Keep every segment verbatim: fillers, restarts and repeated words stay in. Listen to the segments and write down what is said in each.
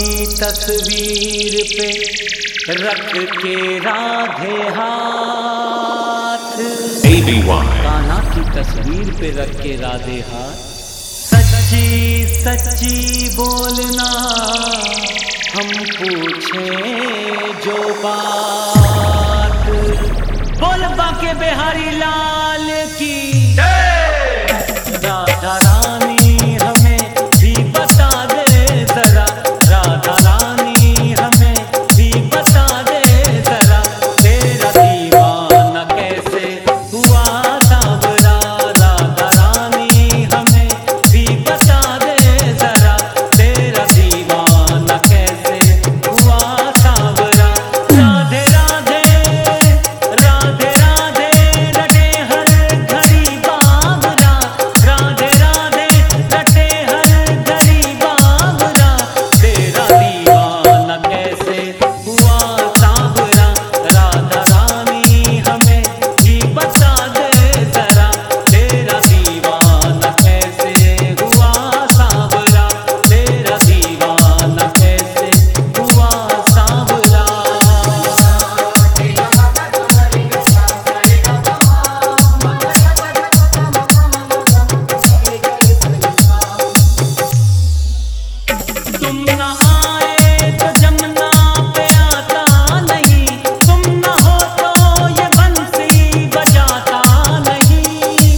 की तस्वीर पे रख के राधे हाथ, A B Y कान्हा की तस्वीर पे रख के राधे हाथ। सच्ची सच्ची बोलना हम पूछे जो बात, बोल बाके बिहारी लाल की राधा रानी हमें भी बता दे जरा, राधा रानी हमें भी बता दे जरा, तेरा दीवाना कैसे हुआ सांवरा, राधा रानी हमें भी बता दे जरा, तेरा दीवाना कैसे हुआ सांवरा। राधे राधे राधे राधे रटे हर घड़ी बावरा, राधे राधे रटे हर घड़ी बावरा, तेरा दीवाना कैसे हुआ सांवरा, राधा रानी हमें भी बता दे जरा, तेरा दीवाना कैसे हुआ सांवरा, तेरा दीवाना कैसे हुआ सांवरा। तुम न आए तो जमुना पे आता नहीं, तुम न हो तो ये बंसी बजाता नहीं,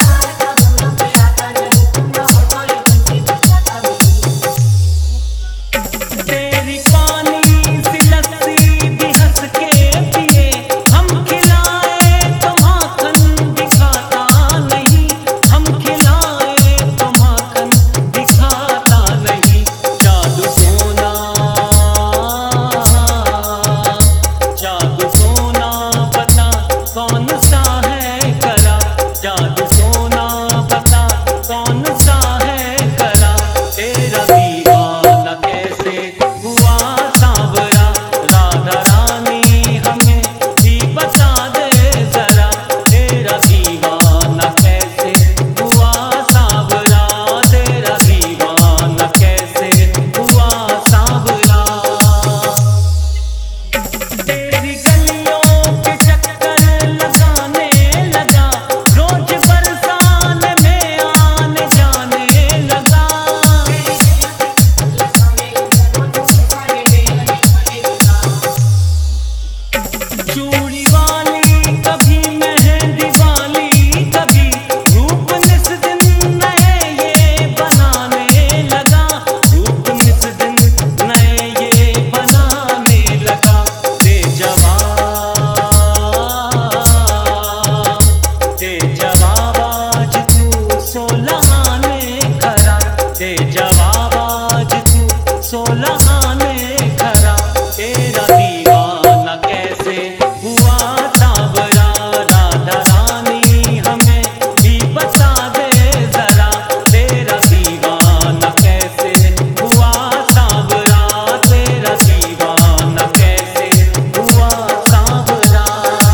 तेरी पानी सी लस्सी भी हंस के पिए, हम खिलाए तो माखन दिखाता नहीं, हम खिलाए तो माखन दिखाता नहीं। जादू सोना जादू सोना बता कौन सा है करा, जादू सोना बता कौन सा है करा, तेरा दीवाना कैसे हुआ सांवरा, राधा रानी हमें भी बता दे जरा, तेरा दीवाना कैसे हुआ सांवरा, तेरा दीवाना कैसे हुआ सांवरा। तेरी गलियों के चक्कर लगाने लगा, रोज बरसाने में आने जाने लगा, चूड़ी वाली कभी मेहंदी वाली कभी, रूप निस दिन नए ये बनाने लगा, रूप निस दिन नए ये बनाने लगा, दे जवाब दे जवाब आज तू सोलह आने खरा, दे जवाब आज तू सोलह आने खरा, तेरा दीवाना कैसे हुआ सांवरा, राधा रानी हमें भी बता दे जरा, तेरा दीवाना कैसे हुआ सांवरा, तेरा दीवाना कैसे हुआ सांवरा।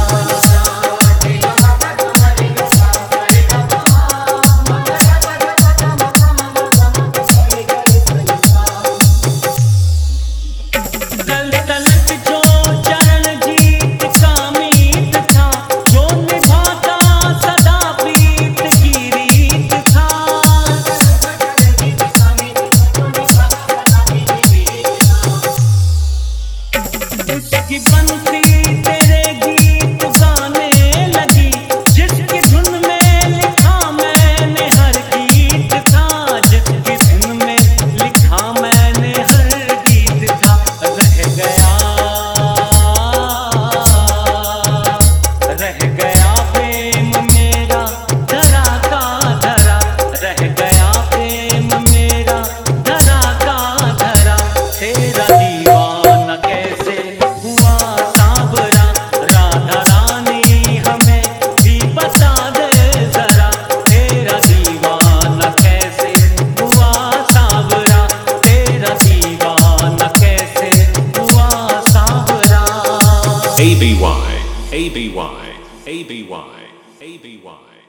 तल तलक जो चरण जीत का मीत था, जो निभाता सदा प्रीत की रीत था, उसकी बंसी तेरे गीत गाने लगी, जिसकी धुन में लिखा मैंने हर गीत था, जिसकी धुन में लिखा मैंने हर गीत था, रह गया रह गया प्रेम मेरा धरा का धरा, रह गया प्रेम मेरा धरा का धरा, तेरा दीवाना कैसे हुआ सांवरा, राधा रानी हमें भी बता दे जरा, तेरा दीवाना कैसे हुआ सांवरा, तेरा दीवाना कैसे हुआ सांवरा। A B Y A B Y A B Y A B Y